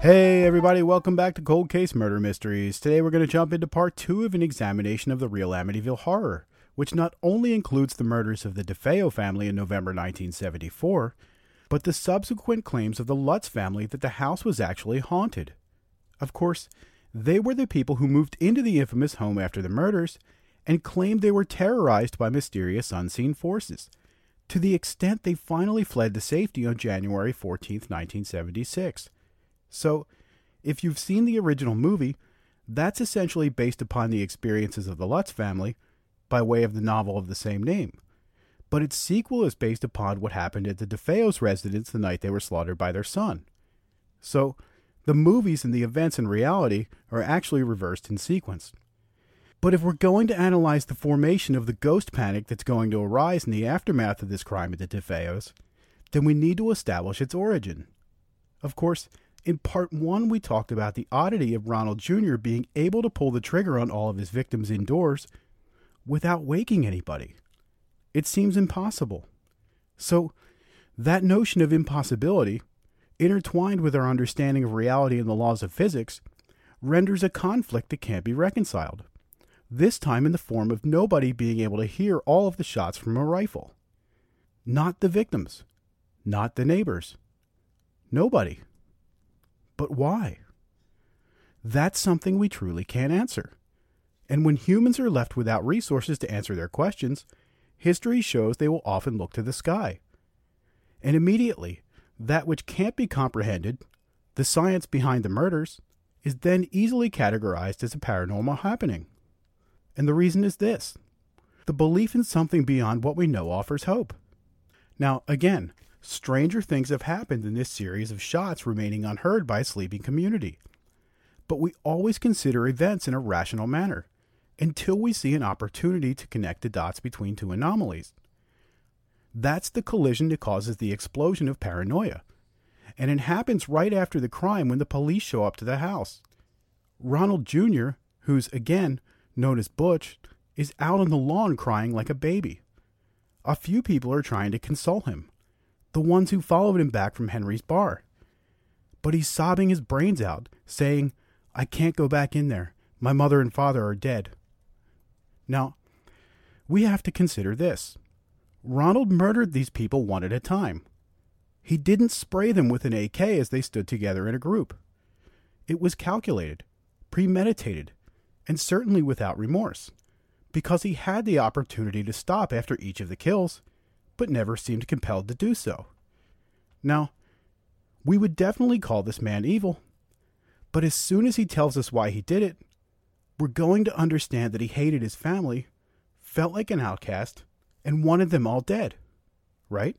Hey everybody, welcome back to Cold Case Murder Mysteries. Today we're going to jump into part 2 of an examination of the real Amityville Horror, which not only includes the murders of the DeFeo family in November 1974, but the subsequent claims of the Lutz family that the house was actually haunted. Of course, they were the people who moved into the infamous home after the murders and claimed they were terrorized by mysterious unseen forces, to the extent they finally fled to safety on January 14, 1976. So, if you've seen the original movie, that's essentially based upon the experiences of the Lutz family by way of the novel of the same name. But its sequel is based upon what happened at the DeFeo's residence the night they were slaughtered by their son. So, the movies and the events in reality are actually reversed in sequence. But if we're going to analyze the formation of the ghost panic that's going to arise in the aftermath of this crime at the DeFeo's, then we need to establish its origin. Of course, in part 1, we talked about the oddity of Ronald Jr. being able to pull the trigger on all of his victims indoors without waking anybody. It seems impossible. So, that notion of impossibility, intertwined with our understanding of reality and the laws of physics, renders a conflict that can't be reconciled. This time in the form of nobody being able to hear all of the shots from a rifle. Not the victims. Not the neighbors. Nobody. But why? That's something we truly can't answer. And when humans are left without resources to answer their questions, history shows they will often look to the sky. And immediately, that which can't be comprehended, the science behind the murders, is then easily categorized as a paranormal happening. And the reason is this: the belief in something beyond what we know offers hope. Now, again, stranger things have happened in this series of shots remaining unheard by a sleeping community. But we always consider events in a rational manner, until we see an opportunity to connect the dots between two anomalies. That's the collision that causes the explosion of paranoia. And it happens right after the crime when the police show up to the house. Ronald Jr., who's, again, known as Butch, is out on the lawn crying like a baby. A few people are trying to console him. The ones who followed him back from Henry's bar. But he's sobbing his brains out, saying, "I can't go back in there. My mother and father are dead." Now, we have to consider this. Ronald murdered these people one at a time. He didn't spray them with an AK as they stood together in a group. It was calculated, premeditated, and certainly without remorse, because he had the opportunity to stop after each of the kills, but never seemed compelled to do so. Now, we would definitely call this man evil, but as soon as he tells us why he did it, we're going to understand that he hated his family, felt like an outcast, and wanted them all dead. Right?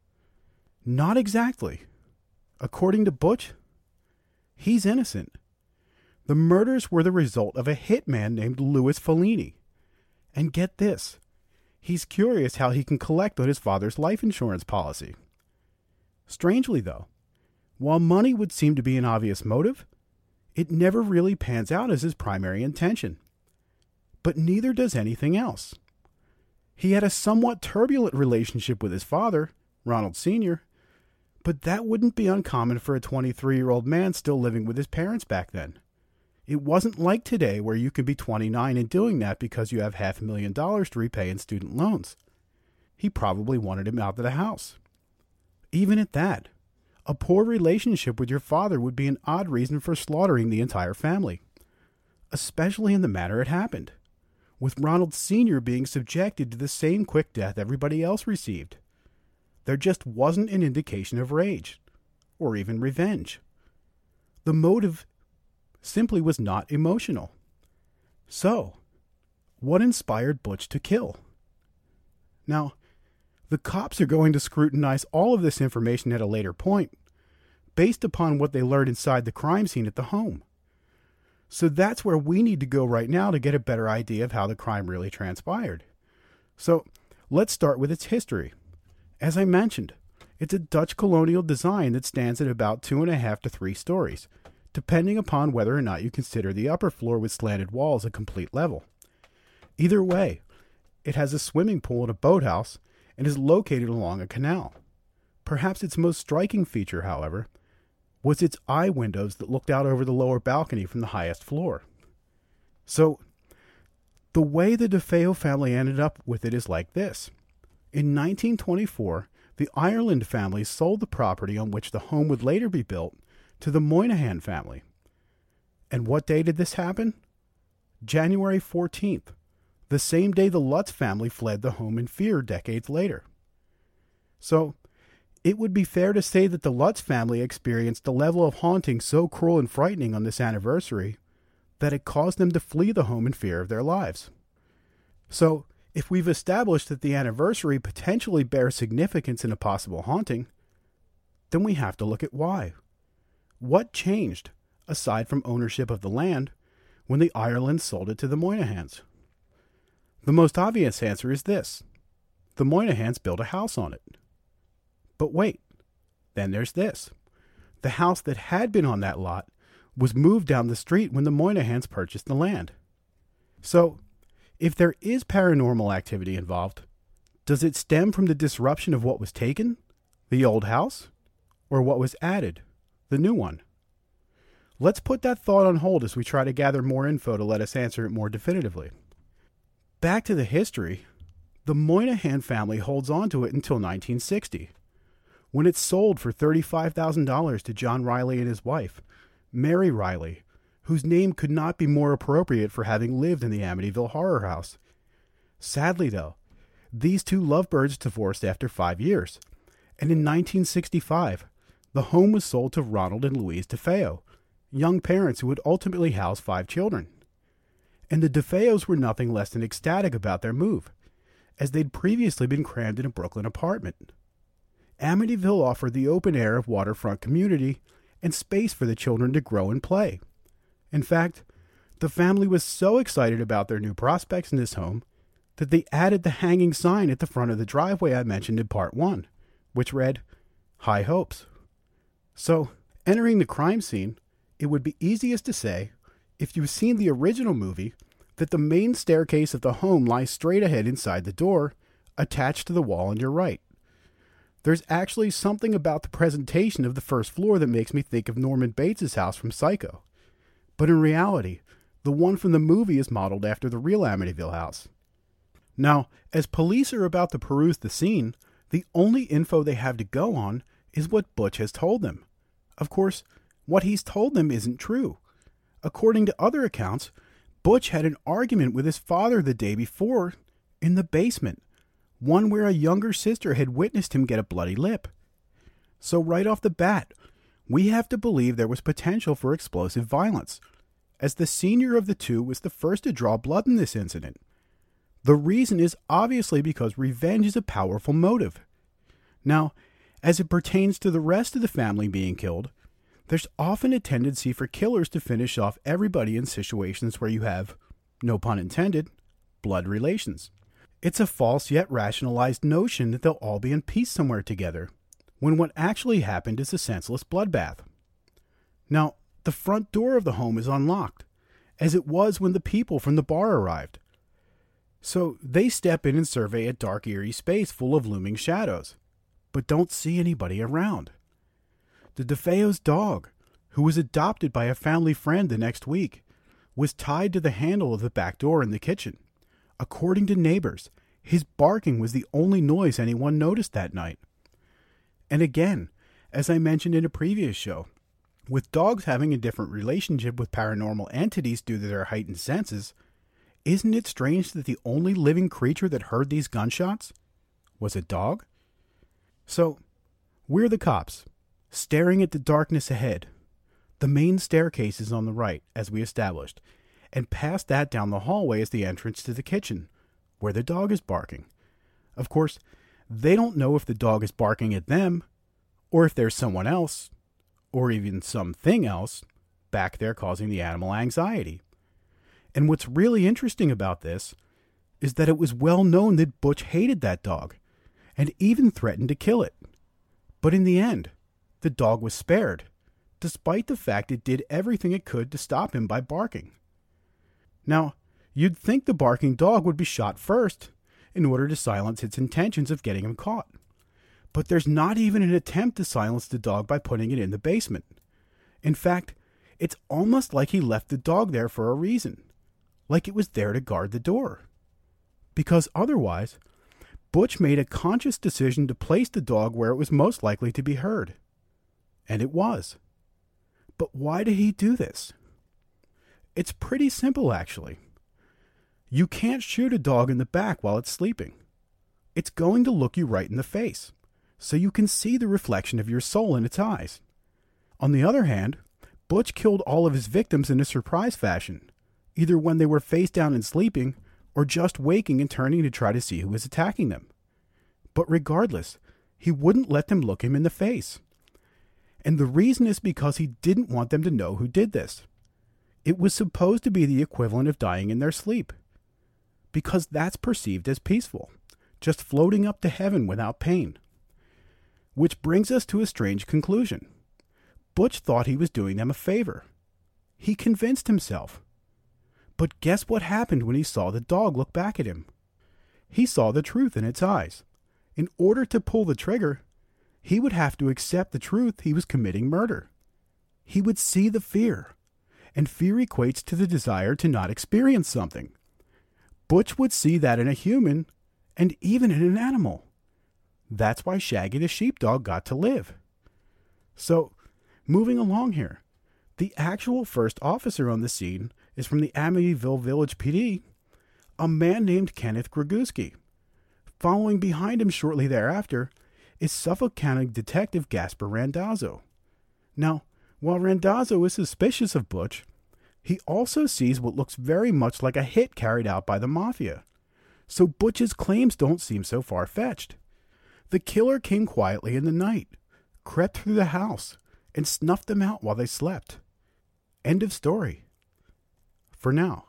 Not exactly. According to Butch, he's innocent. The murders were the result of a hitman named Louis Fellini. And get this, he's curious how he can collect on his father's life insurance policy. Strangely, though, while money would seem to be an obvious motive, it never really pans out as his primary intention. But neither does anything else. He had a somewhat turbulent relationship with his father, Ronald Sr., but that wouldn't be uncommon for a 23-year-old man still living with his parents back then. It wasn't like today where you could be 29 and doing that because you have $500,000 to repay in student loans. He probably wanted him out of the house. Even at that, a poor relationship with your father would be an odd reason for slaughtering the entire family, especially in the manner it happened, with Ronald Sr. being subjected to the same quick death everybody else received. There just wasn't an indication of rage, or even revenge. The motive simply was not emotional. So, what inspired Butch to kill? Now, the cops are going to scrutinize all of this information at a later point, based upon what they learned inside the crime scene at the home. So that's where we need to go right now to get a better idea of how the crime really transpired. So, let's start with its history. As I mentioned, it's a Dutch colonial design that stands at about 2.5 to 3 stories, depending upon whether or not you consider the upper floor with slanted walls a complete level. Either way, it has a swimming pool and a boathouse and is located along a canal. Perhaps its most striking feature, however, was its eye windows that looked out over the lower balcony from the highest floor. So, the way the DeFeo family ended up with it is like this. In 1924, the Ireland family sold the property on which the home would later be built to the Moynihan family. And what day did this happen? January 14th, the same day the Lutz family fled the home in fear decades later. So, it would be fair to say that the Lutz family experienced a level of haunting so cruel and frightening on this anniversary that it caused them to flee the home in fear of their lives. So, if we've established that the anniversary potentially bears significance in a possible haunting, then we have to look at why. What changed, aside from ownership of the land, when the Irelands sold it to the Moynihans? The most obvious answer is this. The Moynihans built a house on it. But wait, then there's this. The house that had been on that lot was moved down the street when the Moynihans purchased the land. So, if there is paranormal activity involved, does it stem from the disruption of what was taken, the old house, or what was added, the new one? Let's put that thought on hold as we try to gather more info to let us answer it more definitively. Back to the history, the Moynihan family holds on to it until 1960, when it's sold for $35,000 to John Riley and his wife, Mary Riley, whose name could not be more appropriate for having lived in the Amityville Horror House. Sadly, though, these two lovebirds divorced after 5 years, and in 1965, the home was sold to Ronald and Louise DeFeo, young parents who would ultimately house 5 children. And the DeFeos were nothing less than ecstatic about their move, as they'd previously been crammed in a Brooklyn apartment. Amityville offered the open-air of waterfront community and space for the children to grow and play. In fact, the family was so excited about their new prospects in this home that they added the hanging sign at the front of the driveway I mentioned in Part 1, which read, High Hopes. So, entering the crime scene, it would be easiest to say, if you've seen the original movie, that the main staircase of the home lies straight ahead inside the door, attached to the wall on your right. There's actually something about the presentation of the first floor that makes me think of Norman Bates' house from Psycho. But in reality, the one from the movie is modeled after the real Amityville house. Now, as police are about to peruse the scene, the only info they have to go on is what Butch has told them. Of course, what he's told them isn't true. According to other accounts, Butch had an argument with his father the day before in the basement, one where a younger sister had witnessed him get a bloody lip. So right off the bat, we have to believe there was potential for explosive violence, as the senior of the two was the first to draw blood in this incident. The reason is obviously because revenge is a powerful motive. Now, as it pertains to the rest of the family being killed, there's often a tendency for killers to finish off everybody in situations where you have, no pun intended, blood relations. It's a false yet rationalized notion that they'll all be in peace somewhere together, when what actually happened is a senseless bloodbath. Now, the front door of the home is unlocked, as it was when the people from the bar arrived. So they step in and survey a dark, eerie space full of looming shadows, but don't see anybody around. The DeFeo's dog, who was adopted by a family friend the next week, was tied to the handle of the back door in the kitchen. According to neighbors, his barking was the only noise anyone noticed that night. And again, as I mentioned in a previous show, with dogs having a different relationship with paranormal entities due to their heightened senses, isn't it strange that the only living creature that heard these gunshots was a dog? So, we're the cops, staring at the darkness ahead. The main staircase is on the right, as we established, and past that down the hallway is the entrance to the kitchen, where the dog is barking. Of course, they don't know if the dog is barking at them, or if there's someone else, or even something else, back there causing the animal anxiety. And what's really interesting about this is that it was well known that Butch hated that dog, and even threatened to kill it. But in the end, the dog was spared, despite the fact it did everything it could to stop him by barking. Now, you'd think the barking dog would be shot first, in order to silence its intentions of getting him caught. But there's not even an attempt to silence the dog by putting it in the basement, In fact, it's almost like he left the dog there for a reason, like it was there to guard the door. Because otherwise, Butch made a conscious decision to place the dog where it was most likely to be heard. And it was. But why did he do this? It's pretty simple, actually. You can't shoot a dog in the back while it's sleeping. It's going to look you right in the face, so you can see the reflection of your soul in its eyes. On the other hand, Butch killed all of his victims in a surprise fashion, either when they were face down and sleeping, or just waking and turning to try to see who was attacking them. But regardless, he wouldn't let them look him in the face. And the reason is because he didn't want them to know who did this. It was supposed to be the equivalent of dying in their sleep, because that's perceived as peaceful, just floating up to heaven without pain. Which brings us to a strange conclusion. Butch thought he was doing them a favor. He convinced himself. But guess what happened when he saw the dog look back at him? He saw the truth in its eyes. In order to pull the trigger, he would have to accept the truth he was committing murder. He would see the fear, and fear equates to the desire to not experience something. Butch would see that in a human, and even in an animal. That's why Shaggy the sheepdog got to live. So, moving along here, the actual first officer on the scene is from the Amityville Village PD, a man named Kenneth Gragusky. Following behind him shortly thereafter is Suffolk County Detective Gaspar Randazzo. Now, while Randazzo is suspicious of Butch, he also sees what looks very much like a hit carried out by the Mafia. So Butch's claims don't seem so far-fetched. The killer came quietly in the night, crept through the house, and snuffed them out while they slept. End of story. For now.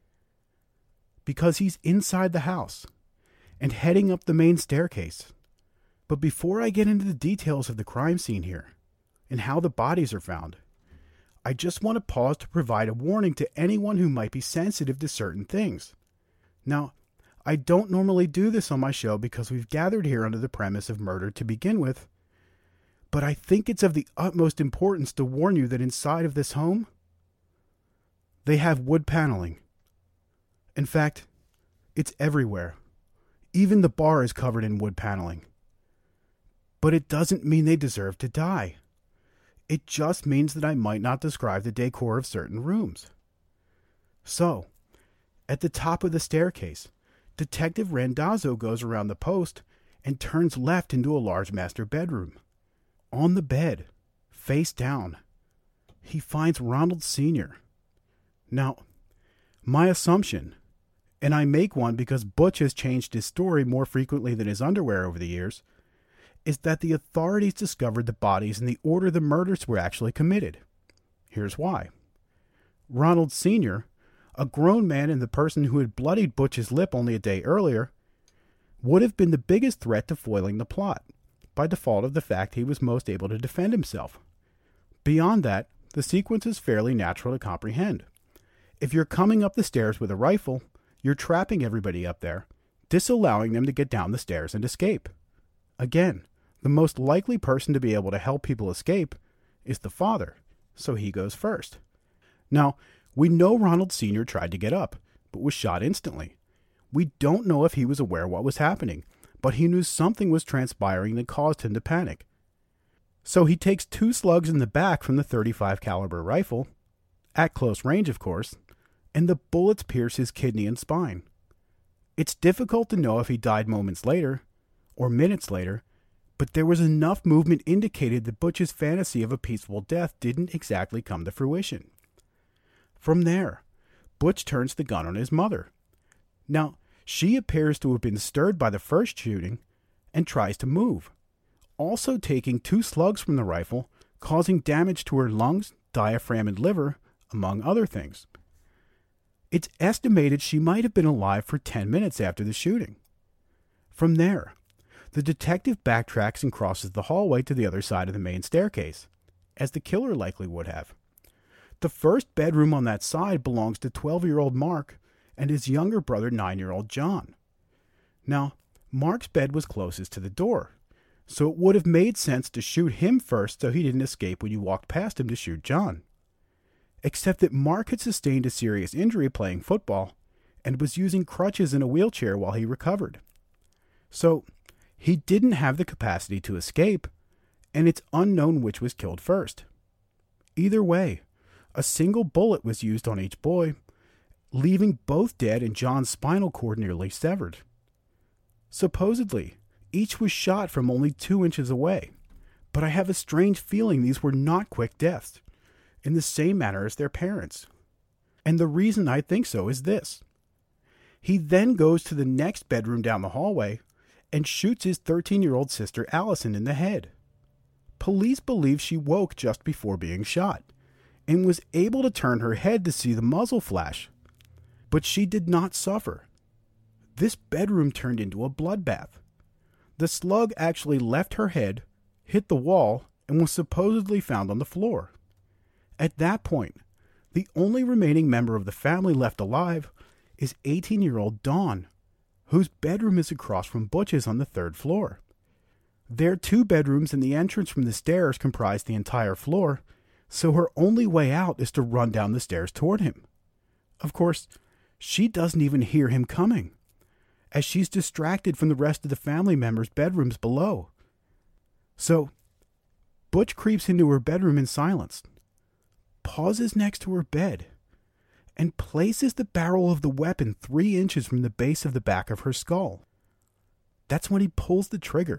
Because he's inside the house and heading up the main staircase. But before I get into the details of the crime scene here and how the bodies are found, I just want to pause to provide a warning to anyone who might be sensitive to certain things. Now, I don't normally do this on my show because we've gathered here under the premise of murder to begin with, but I think it's of the utmost importance to warn you that inside of this home, they have wood paneling. In fact, it's everywhere. Even the bar is covered in wood paneling. But it doesn't mean they deserve to die. It just means that I might not describe the decor of certain rooms. So, at the top of the staircase, Detective Randazzo goes around the post and turns left into a large master bedroom. On the bed, face down, he finds Ronald Sr. Now, my assumption, and I make one because Butch has changed his story more frequently than his underwear over the years, is that the authorities discovered the bodies in the order the murders were actually committed. Here's why. Ronald Sr., a grown man and the person who had bloodied Butch's lip only a day earlier, would have been the biggest threat to foiling the plot, by default of the fact he was most able to defend himself. Beyond that, the sequence is fairly natural to comprehend. If you're coming up the stairs with a rifle, you're trapping everybody up there, disallowing them to get down the stairs and escape. Again, the most likely person to be able to help people escape is the father, so he goes first. Now, we know Ronald Sr. tried to get up, but was shot instantly. We don't know if he was aware what was happening, but he knew something was transpiring that caused him to panic. So he takes 2 slugs in the back from the .35 caliber rifle, at close range of course, and the bullets pierce his kidney and spine. It's difficult to know if he died moments later, or minutes later, but there was enough movement indicated that Butch's fantasy of a peaceful death didn't exactly come to fruition. From there, Butch turns the gun on his mother. Now, she appears to have been stirred by the first shooting and tries to move, also taking 2 slugs from the rifle, causing damage to her lungs, diaphragm, and liver, among other things. It's estimated she might have been alive for 10 minutes after the shooting. From there, the detective backtracks and crosses the hallway to the other side of the main staircase, as the killer likely would have. The first bedroom on that side belongs to 12-year-old Mark and his younger brother, 9-year-old John. Now, Mark's bed was closest to the door, so it would have made sense to shoot him first so he didn't escape when you walked past him to shoot John. Except that Mark had sustained a serious injury playing football and was using crutches in a wheelchair while he recovered. So he didn't have the capacity to escape, and it's unknown which was killed first. Either way, a single bullet was used on each boy, leaving both dead and John's spinal cord nearly severed. Supposedly, each was shot from only 2 inches away, but I have a strange feeling these were not quick deaths, in the same manner as their parents. And the reason I think so is this. He then goes to the next bedroom down the hallway and shoots his 13-year-old sister Allison in the head. Police believe she woke just before being shot and was able to turn her head to see the muzzle flash, but she did not suffer. This bedroom turned into a bloodbath. The slug actually left her head, hit the wall, and was supposedly found on the floor. At that point, the only remaining member of the family left alive is 18-year-old Dawn, whose bedroom is across from Butch's on the 3rd floor. Their 2 bedrooms and the entrance from the stairs comprise the entire floor, so her only way out is to run down the stairs toward him. Of course, she doesn't even hear him coming, as she's distracted from the rest of the family members' bedrooms below. So, Butch creeps into her bedroom in silence, pauses next to her bed, and places the barrel of the weapon 3 inches from the base of the back of her skull. That's when he pulls the trigger.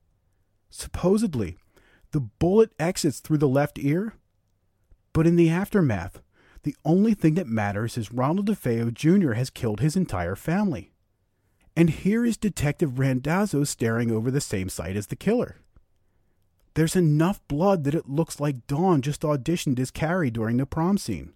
Supposedly, the bullet exits through the left ear, but in the aftermath, the only thing that matters is Ronald DeFeo Jr. has killed his entire family. And here is Detective Randazzo staring over the same site as the killer. There's enough blood that it looks like Dawn just auditioned as Carrie during the prom scene.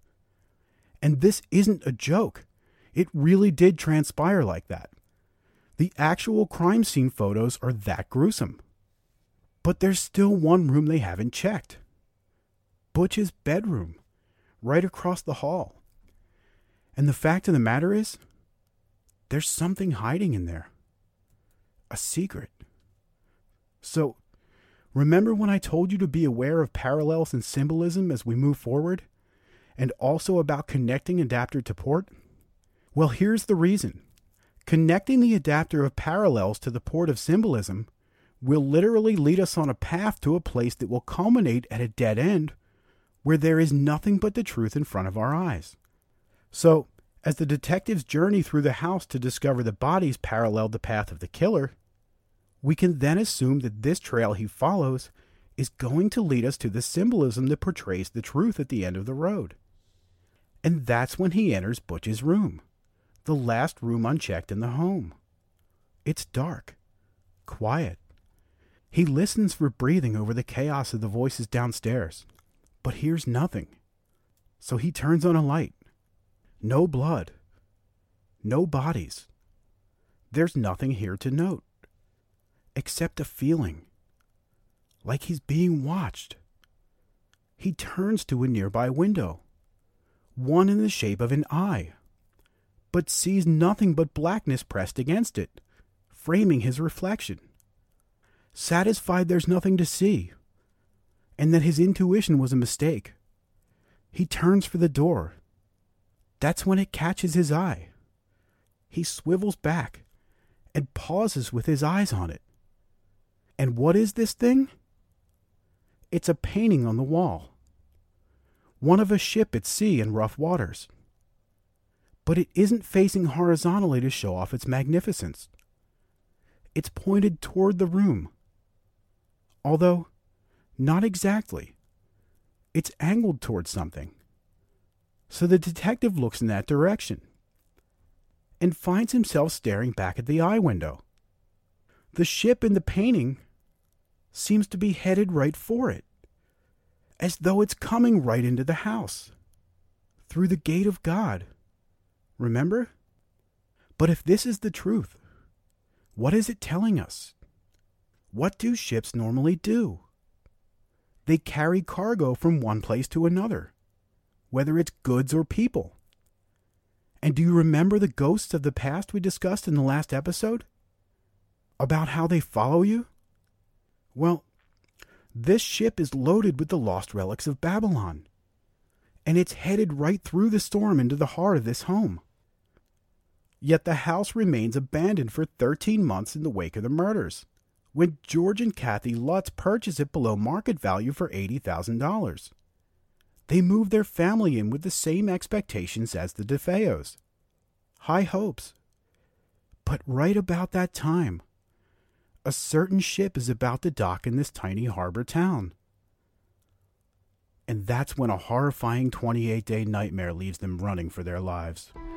And this isn't a joke. It really did transpire like that. The actual crime scene photos are that gruesome. But there's still one room they haven't checked. Butch's bedroom, right across the hall. And the fact of the matter is, there's something hiding in there. A secret. So, remember when I told you to be aware of parallels and symbolism as we move forward? And also about connecting adapter to port? Well, here's the reason. Connecting the adapter of parallels to the port of symbolism will literally lead us on a path to a place that will culminate at a dead end where there is nothing but the truth in front of our eyes. So, as the detectives journey through the house to discover the bodies paralleled the path of the killer, we can then assume that this trail he follows is going to lead us to the symbolism that portrays the truth at the end of the road. And that's when he enters Butch's room, the last room unchecked in the home. It's dark, quiet. He listens for breathing over the chaos of the voices downstairs, but hears nothing. So he turns on a light. No blood. No bodies. There's nothing here to note, except a feeling, like he's being watched. He turns to a nearby window, one in the shape of an eye, but sees nothing but blackness pressed against it, framing his reflection. Satisfied there's nothing to see, and that his intuition was a mistake, he turns for the door. That's when it catches his eye. He swivels back and pauses with his eyes on it. And what is this thing? It's a painting on the wall. One of a ship at sea in rough waters. But it isn't facing horizontally to show off its magnificence. It's pointed toward the room. Although, not exactly. It's angled towards something. So the detective looks in that direction and finds himself staring back at the eye window. The ship in the painting seems to be headed right for it, as though it's coming right into the house, through the gate of God. Remember? But if this is the truth, what is it telling us? What do ships normally do? They carry cargo from one place to another, whether it's goods or people. And do you remember the ghosts of the past we discussed in the last episode? About how they follow you? Well, this ship is loaded with the lost relics of Babylon, and it's headed right through the storm into the heart of this home. Yet the house remains abandoned for 13 months in the wake of the murders, when George and Kathy Lutz purchase it below market value for $80,000. They move their family in with the same expectations as the DeFeos. High hopes. But right about that time, a certain ship is about to dock in this tiny harbor town. And that's when a horrifying 28-day nightmare leaves them running for their lives.